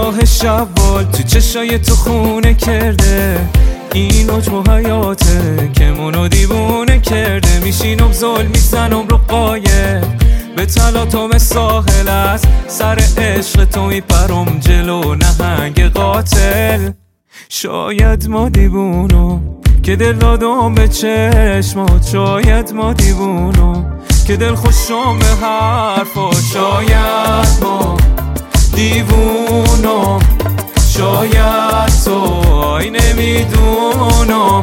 ماه شوال تو چشای تو خونه کرده، این عجب حیاته که منو دیوونه کرده. میشینم ظلم میزنم رو قایق، به تلاطم ساحل از سر عشق تو میپرم جلو نهنگ قاتل. شاید ما دیوونم که دل دادم به چشمات، شاید ما دیوونم که دل خوشم به حرفا، شاید ما دیوونم، شاید تو آی نمیدونم.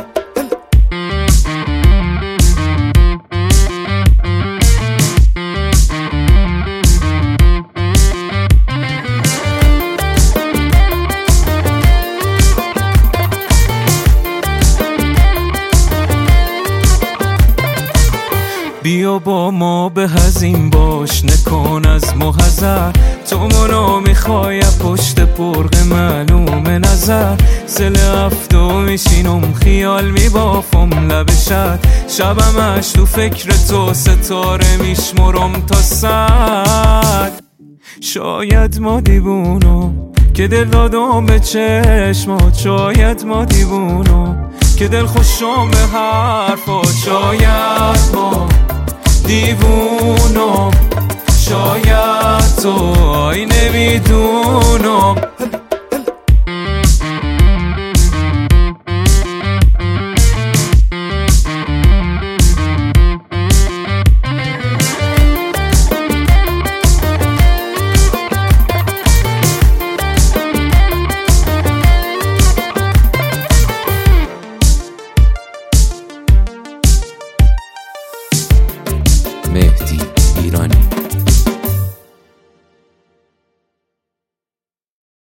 بیا با ما به هزین باش، نکن از محضر تو منو میخوای پشت پرق معلوم نظر. سل هفتو میشینم خیال میبافم لب شبمش تو فکر تو ستاره میشمرم تا 100. شاید ما دیوونم که دل دادم به چشمات، شاید ما دیوونم که دل خوشم به حرفا، شاید ما دیوونم، شاید تو آی نمیدونم. مهدی ایرانی.